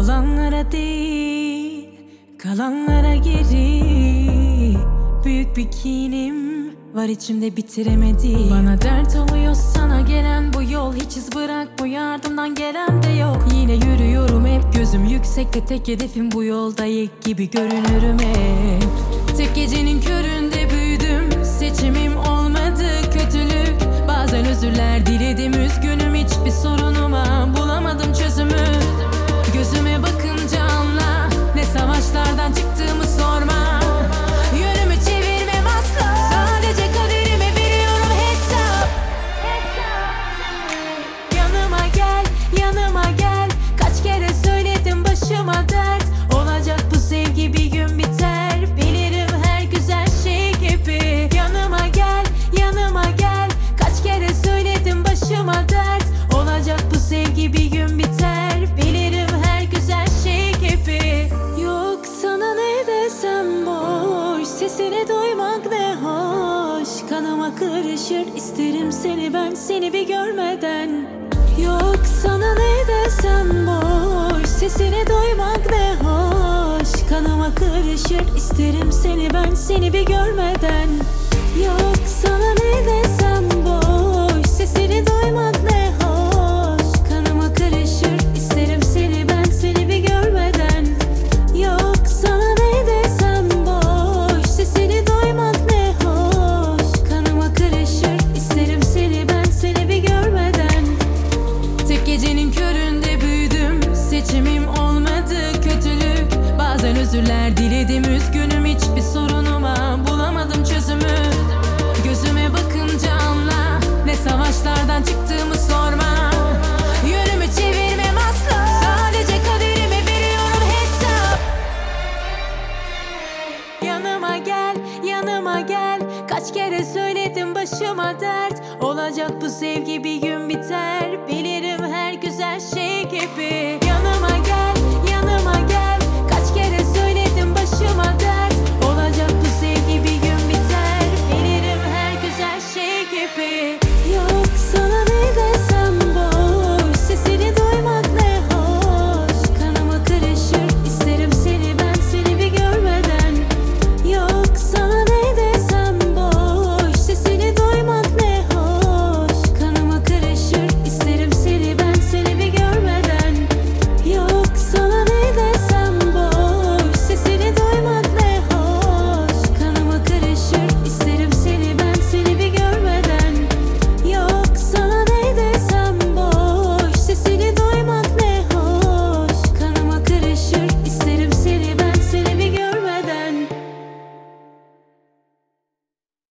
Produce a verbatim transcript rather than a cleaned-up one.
Olanlara değil, kalanlara geri. Büyük bir kinim var içimde bitiremedim. Bana dert oluyor sana gelen bu yol, hiç iz bırakmıyor ardından gelen de yok. Yine yürüyorum hep gözüm yüksekte, tek hedefim bu yolda ilk gibi görünürüm hep. Tek gecenin köründe büyüdüm, seçimim olmadı kötülük. Bazen özürler diledim, üzgünüm, hiçbir sorunuma bulamadım çözümü. Gözüme bakınca anla, ne savaşlardan çıktığımı sorma. Yönümü çevirmem asla, sadece kaderime veriyorum hesap. Yanıma gel, yanıma gel, kaç kere söyledim başıma dert. Olacak bu sevgi bir gün biter, bilirim her güzel şey gibi. Yanıma gel, yanıma gel, kaç kere söyledim başıma dert. Olacak bu sevgi bir gün biter, bilirim her güzel şey gibi. Yok sana ne desem boş, sesini duymak ne hoş. Kanıma karışır isterim seni ben, seni bir görmeden. Yok sana ne desem boş, sesini duymak ne hoş. Kanıma karışır isterim seni ben, seni bir görmeden. Yok sana ne desem boş, sesini duymak ne hoş. Kanıma karışır isterim seni ben, seni bir görmeden. Yok sana ne desem boş, sesini duymak ne hoş. Kanıma karışır isterim seni ben, seni bir görmeden. Tek gecenin köründe büyüdüm, seçimim olmadı kötülük. Bazen özürler diledim, üzgünüm, hiçbir sorunuma bulamadım çözümü. Gözüme bakınca anla, ne savaşlardan çıktığımı sorma. Yönümü çevirmem asla, sadece kaderime veriyorum hesap. Yanıma gel, yanıma gel, kaç kere söyledim başıma dert. Olacak bu sevgi bir gün biter, bilirim her güzel şey gibi.